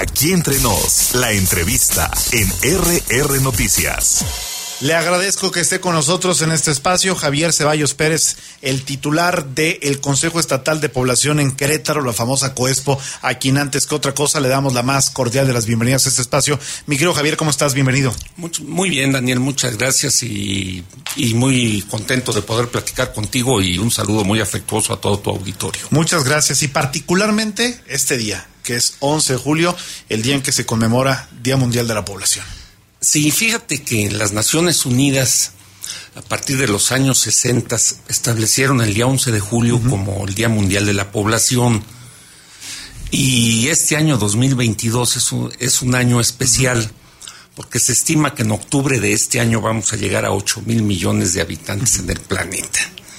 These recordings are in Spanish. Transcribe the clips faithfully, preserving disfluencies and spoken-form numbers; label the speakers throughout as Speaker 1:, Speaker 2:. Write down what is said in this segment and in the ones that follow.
Speaker 1: Aquí Entre Nos, la entrevista en R R Noticias.
Speaker 2: Le agradezco que esté con nosotros en este espacio Javier Ceballos Pérez, el titular del Consejo Estatal de Población en Querétaro, la famosa COESPO, a quien antes que otra cosa le damos la más cordial de las bienvenidas a este espacio. Mi querido Javier, ¿cómo estás? Bienvenido.
Speaker 3: Muy, muy bien, Daniel, muchas gracias y, y muy contento de poder platicar contigo y un saludo muy afectuoso a todo tu auditorio.
Speaker 2: Muchas gracias y particularmente este día, que es once de julio, el día en que se conmemora Día Mundial de la Población.
Speaker 3: Sí, fíjate que las Naciones Unidas, a partir de los años sesenta, establecieron el día once de julio uh-huh. como el Día Mundial de la Población. Y este año dos mil veintidós es un, es un año especial, uh-huh. porque se estima que en octubre de este año vamos a llegar a ocho mil millones de habitantes uh-huh. en el planeta.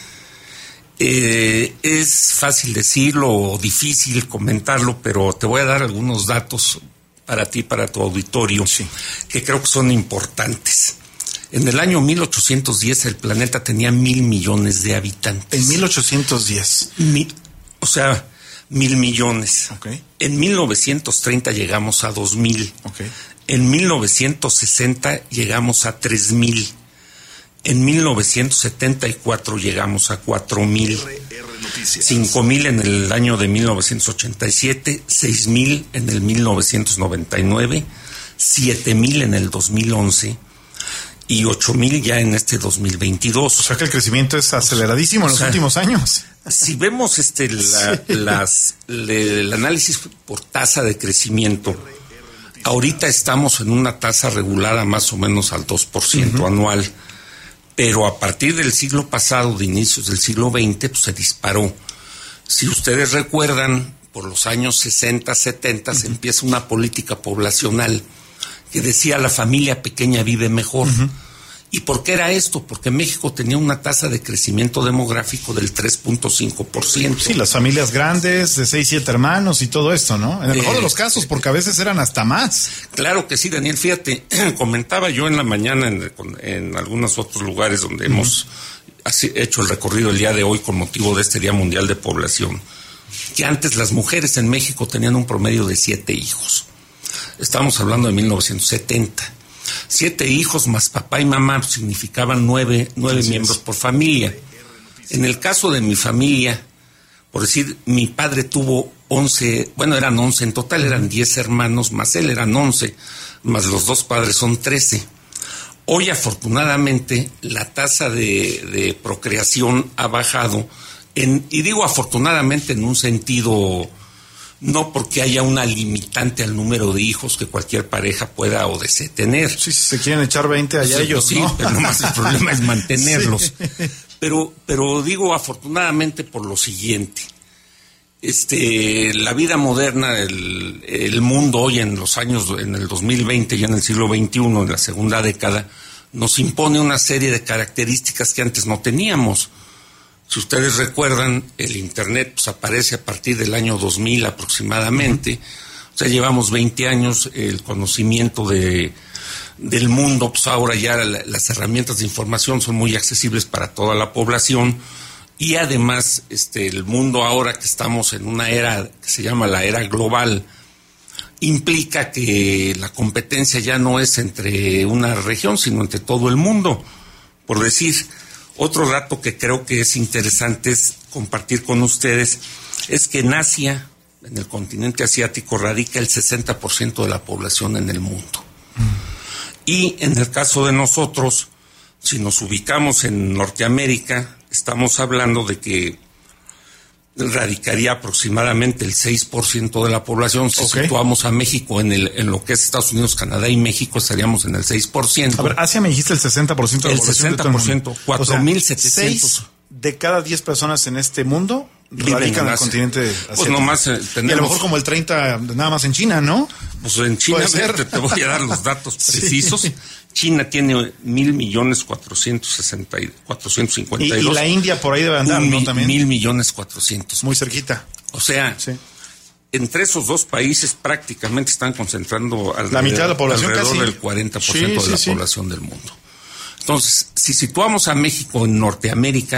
Speaker 3: Eh, es fácil decirlo o difícil comentarlo, pero te voy a dar algunos datos para ti, para tu auditorio, sí. que creo que son importantes. En el año mil ochocientos diez el planeta tenía mil millones de habitantes.
Speaker 2: En mil ochocientos diez.
Speaker 3: Mil, o sea, mil millones.
Speaker 2: Okay.
Speaker 3: En mil novecientos treinta llegamos a dos mil.
Speaker 2: Okay.
Speaker 3: En mil novecientos sesenta llegamos a tres mil. En mil novecientos setenta y cuatro llegamos a cuatro mil. cinco mil en el año de mil novecientos ochenta y siete, seis mil en el mil novecientos noventa y nueve, siete mil en el dos mil once y ocho mil ya en este dos mil veintidós.
Speaker 2: O sea que el crecimiento es aceleradísimo en los o sea, últimos años.
Speaker 3: Si vemos este la, sí. las, le, el análisis por tasa de crecimiento, ahorita estamos en una tasa regulada más o menos al dos por ciento uh-huh. anual. Pero a partir del siglo pasado, de inicios del siglo veinte, pues se disparó. Si ustedes recuerdan, por los años sesenta, setenta, uh-huh. se empieza una política poblacional que decía la familia pequeña vive mejor. Uh-huh. ¿Y por qué era esto? Porque México tenía una tasa de crecimiento demográfico del tres punto cinco por ciento.
Speaker 2: Sí, las familias grandes, de seis, siete hermanos y todo esto, ¿no? En el mejor eh, de los casos, porque a veces eran hasta más.
Speaker 3: Claro que sí, Daniel. Fíjate, comentaba yo en la mañana en, en algunos otros lugares donde uh-huh. hemos así, hecho el recorrido el día de hoy con motivo de este Día Mundial de Población, que antes las mujeres en México tenían un promedio de siete hijos. Estamos hablando de mil novecientos setenta. Siete hijos más papá y mamá significaban nueve, nueve miembros por familia. En el caso de mi familia, por decir, mi padre tuvo once, bueno, eran once, en total eran diez hermanos, más él eran once, más los dos padres son trece. Hoy, afortunadamente, la tasa de, de procreación ha bajado, en, y digo afortunadamente en un sentido... No porque haya una limitante al número de hijos que cualquier pareja pueda o desee tener.
Speaker 2: Sí, si se quieren echar veinte allá sí, ellos,
Speaker 3: sí,
Speaker 2: ¿no?
Speaker 3: pero nomás el problema es mantenerlos. Sí. Pero, pero digo afortunadamente por lo siguiente. Este, la vida moderna, el, el mundo hoy en los años, en el dos mil veinte, ya en el siglo veintiuno, en la segunda década, nos impone una serie de características que antes no teníamos. Si ustedes recuerdan, el Internet pues, aparece a partir del año dos mil aproximadamente. Uh-huh. O sea, llevamos veinte años, el conocimiento de, del mundo, pues ahora ya la, las herramientas de información son muy accesibles para toda la población. Y además, este, el mundo ahora que estamos en una era que se llama la era global, implica que la competencia ya no es entre una región, sino entre todo el mundo. Por decir... Otro dato que creo que es interesante es compartir con ustedes es que en Asia, en el continente asiático, radica el sesenta por ciento de la población en el mundo. Mm. Y en el caso de nosotros, si nos ubicamos en Norteamérica, estamos hablando de que radicaría aproximadamente el seis por ciento de la población. Si okay. situamos a México en el en lo que es Estados Unidos, Canadá y México, estaríamos en el seis por ciento.
Speaker 2: A ver, Asia me dijiste el sesenta por ciento de la población.
Speaker 3: El sesenta por ciento, cuatro mil setecientos.
Speaker 2: O sea, seis de cada diez personas en este mundo radican en el continente asiático. Pues nomás eh, tenemos... Y a lo mejor como el treinta nada más en China, ¿no?
Speaker 3: Pues en China, te, te voy a dar los datos precisos. Sí. China tiene mil millones cuatrocientos sesenta y cuatrocientos cincuenta y dos.
Speaker 2: Y, y la India por ahí debe andar,
Speaker 3: Un,
Speaker 2: ¿no? También.
Speaker 3: Mil millones cuatrocientos.
Speaker 2: Muy cerquita.
Speaker 3: O sea, sí. entre esos dos países prácticamente están concentrando alrededor,
Speaker 2: la mitad de la población,
Speaker 3: alrededor
Speaker 2: casi.
Speaker 3: del cuarenta por ciento
Speaker 2: sí,
Speaker 3: de
Speaker 2: sí,
Speaker 3: la
Speaker 2: sí.
Speaker 3: población del mundo. Entonces, si situamos a México en Norteamérica,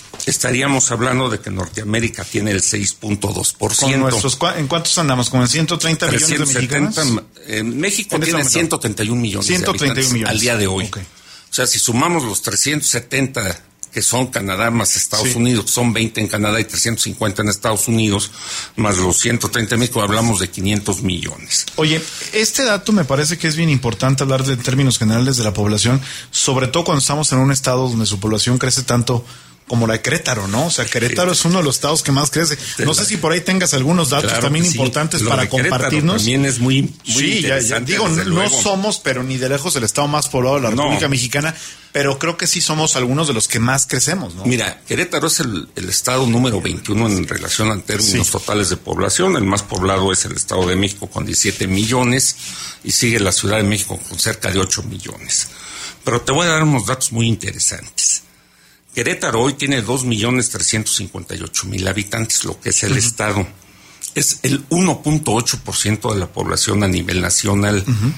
Speaker 3: estaríamos hablando de que Norteamérica tiene el seis punto dos por ciento.
Speaker 2: Con nuestros, ¿en cuántos andamos? ¿Como en ciento treinta millones de mexicanos?
Speaker 3: En México en tiene ciento treinta y un millones
Speaker 2: ciento treinta y un
Speaker 3: de habitantes
Speaker 2: millones.
Speaker 3: Al día de hoy.
Speaker 2: Okay.
Speaker 3: O sea, si sumamos los trescientos setenta que son Canadá más Estados
Speaker 2: sí.
Speaker 3: Unidos, son veinte en Canadá y trescientos cincuenta en Estados Unidos, más los ciento treinta en México, hablamos de quinientos millones.
Speaker 2: Oye, este dato me parece que es bien importante hablar de en términos generales de la población, sobre todo cuando estamos en un estado donde su población crece tanto como la de Querétaro, ¿no? O sea, Querétaro sí. es uno de los estados que más crece. No sé si por ahí tengas algunos datos claro también sí. importantes Lo para compartirnos.
Speaker 3: También es muy, muy
Speaker 2: sí, ya, ya digo, no luego. somos, pero ni de lejos el estado más poblado de la República no. Mexicana, pero creo que sí somos algunos de los que más crecemos, ¿no?
Speaker 3: Mira, Querétaro es el, el estado número veintiuno en relación a términos sí. totales de población. El más poblado es el Estado de México con diecisiete millones y sigue la Ciudad de México con cerca de ocho millones. Pero te voy a dar unos datos muy interesantes. Querétaro hoy tiene dos millones trescientos cincuenta y ocho mil habitantes, lo que es el uh-huh. estado. Es el uno punto ocho por ciento de la población a nivel nacional. Uh-huh.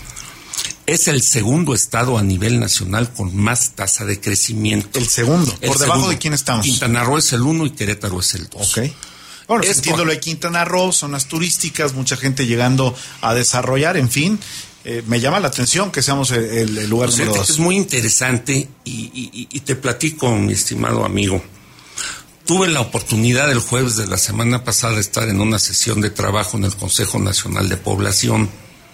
Speaker 3: Es el segundo estado a nivel nacional con más tasa de crecimiento.
Speaker 2: El segundo.
Speaker 3: El
Speaker 2: ¿Por debajo
Speaker 3: segundo.
Speaker 2: de quién estamos?
Speaker 3: Quintana Roo es el uno y Querétaro es el dos.
Speaker 2: Ok. Bueno,
Speaker 3: Esto,
Speaker 2: entiendo lo de Quintana Roo, zonas turísticas, mucha gente llegando a desarrollar, en fin. Eh, me llama la atención que seamos el, el, el lugar
Speaker 3: pues
Speaker 2: número dos.
Speaker 3: Es muy interesante y, y, y te platico, mi estimado amigo. Tuve la oportunidad el jueves de la semana pasada de estar en una sesión de trabajo en el Consejo Nacional de Población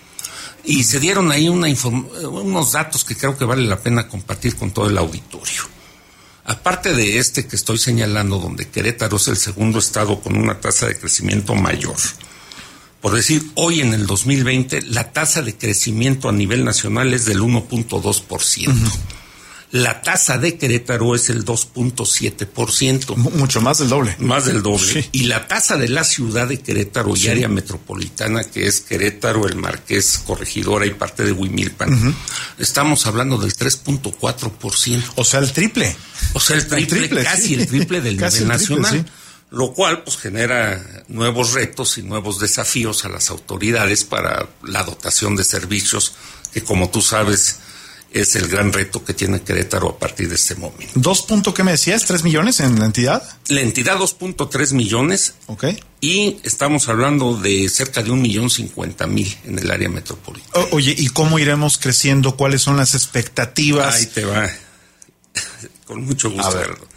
Speaker 3: y se dieron ahí una inform- unos datos que creo que vale la pena compartir con todo el auditorio. Aparte de este que estoy señalando, donde Querétaro es el segundo estado con una tasa de crecimiento mayor. Por decir, hoy en el dos mil veinte, la tasa de crecimiento a nivel nacional es del uno punto dos por ciento. Uh-huh. La tasa de Querétaro es el dos punto siete por ciento.
Speaker 2: M- mucho más del doble.
Speaker 3: Más del doble.
Speaker 2: Sí.
Speaker 3: Y la tasa de la ciudad de Querétaro sí. y área metropolitana, que es Querétaro, El Marqués, Corregidora y parte de Huimilpan, uh-huh. estamos hablando del tres punto cuatro por ciento.
Speaker 2: O sea, el triple.
Speaker 3: O sea, el triple, el triple casi sí. el triple del nivel triple, nacional. Sí. Lo cual pues genera nuevos retos y nuevos desafíos a las autoridades para la dotación de servicios, que como tú sabes es el gran reto que tiene Querétaro a partir de este momento.
Speaker 2: ¿Dos punto qué me decías? ¿Tres millones en la entidad?
Speaker 3: La entidad dos punto tres millones.
Speaker 2: Ok.
Speaker 3: Y estamos hablando de cerca de un millón cincuenta mil en el área metropolitana.
Speaker 2: O, oye, ¿y cómo iremos creciendo? ¿Cuáles son las expectativas?
Speaker 3: Ahí te va. Con mucho gusto. A ver.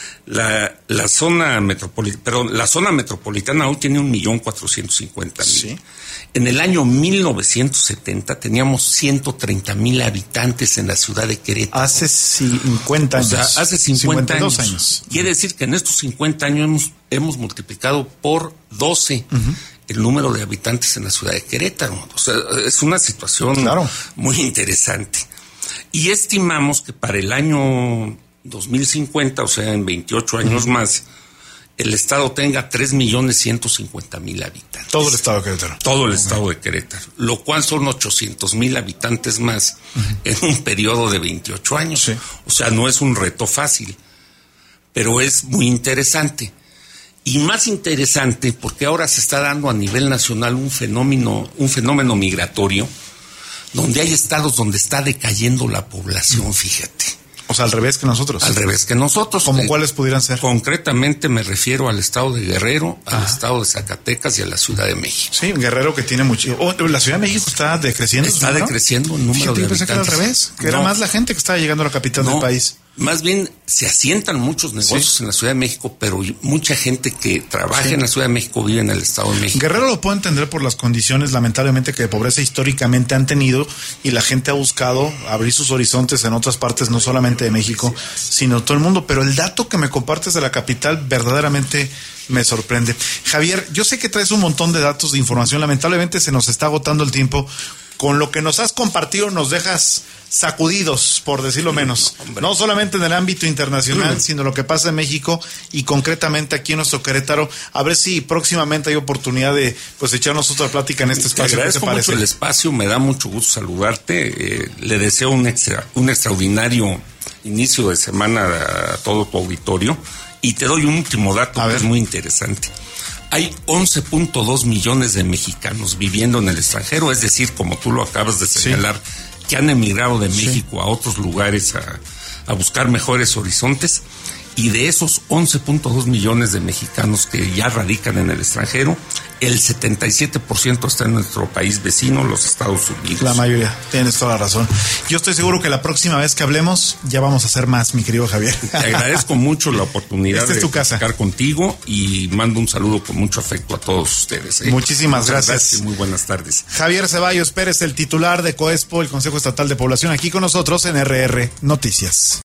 Speaker 3: La, la zona metropolitana, perdón, la zona metropolitana hoy tiene un millón cuatrocientos cincuenta mil.
Speaker 2: Sí.
Speaker 3: En el año mil novecientos setenta teníamos ciento treinta mil habitantes en la ciudad de Querétaro.
Speaker 2: Hace cincuenta años.
Speaker 3: O sea, hace cincuenta
Speaker 2: cincuenta y dos
Speaker 3: años.
Speaker 2: años.
Speaker 3: Quiere decir que en estos cincuenta años hemos, hemos multiplicado por doce uh-huh. el número de habitantes en la ciudad de Querétaro. O sea, es una situación
Speaker 2: claro.
Speaker 3: muy interesante. Y estimamos que para el año dos mil cincuenta, o sea, en veintiocho años uh-huh. más, el estado tenga tres millones ciento cincuenta mil habitantes.
Speaker 2: Todo el estado de Querétaro.
Speaker 3: Todo el
Speaker 2: okay.
Speaker 3: estado de Querétaro, lo cual son ochocientos mil habitantes más uh-huh. en un periodo de veintiocho años.
Speaker 2: Sí.
Speaker 3: O sea, no es un reto fácil, pero es muy interesante. Y más interesante porque ahora se está dando a nivel nacional un fenómeno, un fenómeno migratorio, donde hay estados donde está decayendo la población, fíjate.
Speaker 2: O sea, al revés que nosotros.
Speaker 3: Al revés que nosotros.
Speaker 2: ¿Cómo eh, cuáles pudieran ser?
Speaker 3: Concretamente me refiero al estado de Guerrero, al
Speaker 2: Ajá.
Speaker 3: estado de Zacatecas y a la Ciudad de México.
Speaker 2: Sí, Guerrero que tiene mucho... Oh, la Ciudad de México está decreciendo.
Speaker 3: Está
Speaker 2: ¿no?
Speaker 3: decreciendo el número
Speaker 2: Fíjate,
Speaker 3: de
Speaker 2: yo pensé
Speaker 3: habitantes.
Speaker 2: que era al revés, que
Speaker 3: no.
Speaker 2: era más la gente que estaba llegando a la capital
Speaker 3: no,
Speaker 2: del país.
Speaker 3: Más bien se asientan muchos negocios
Speaker 2: sí.
Speaker 3: en la Ciudad de México, pero mucha gente que trabaja
Speaker 2: sí.
Speaker 3: en la Ciudad de México vive en el Estado de México.
Speaker 2: Guerrero lo puedo entender por las condiciones, lamentablemente, que de pobreza históricamente han tenido, y la gente ha buscado abrir sus horizontes en otras partes, no solamente de México, sí. sino todo el mundo. Pero el dato que me compartes de la capital verdaderamente me sorprende. Javier, yo sé que traes un montón de datos, de información, lamentablemente se nos está agotando el tiempo. Con lo que nos has compartido nos dejas sacudidos, por decirlo menos. No, no solamente en el ámbito internacional, mm. sino lo que pasa en México y concretamente aquí en nuestro Querétaro. A ver si próximamente hay oportunidad de pues echarnos otra plática en este espacio.
Speaker 3: Te agradezco mucho el espacio, me da mucho gusto saludarte. Eh, le deseo un, extra, un extraordinario inicio de semana a todo tu auditorio. Y te doy un último dato a que ver. Es muy interesante. Hay once punto dos millones de mexicanos viviendo en el extranjero, es decir, como tú lo acabas de señalar, sí. que han emigrado de México sí. a otros lugares a, a buscar mejores horizontes, Y de esos once punto dos millones de mexicanos que ya radican en el extranjero, el setenta y siete por ciento está en nuestro país vecino, los Estados Unidos.
Speaker 2: La mayoría, tienes toda la razón. Yo estoy seguro que la próxima vez que hablemos ya vamos a hacer más, mi querido Javier.
Speaker 3: Te agradezco mucho la oportunidad
Speaker 2: Esta es tu
Speaker 3: de
Speaker 2: casa.
Speaker 3: estar contigo y mando un saludo con mucho afecto a todos ustedes. ¿eh?
Speaker 2: Muchísimas
Speaker 3: Muchas
Speaker 2: gracias.
Speaker 3: gracias y muy buenas tardes.
Speaker 2: Javier Ceballos Pérez, el titular de COESPO, el Consejo Estatal de Población, aquí con nosotros en R R Noticias.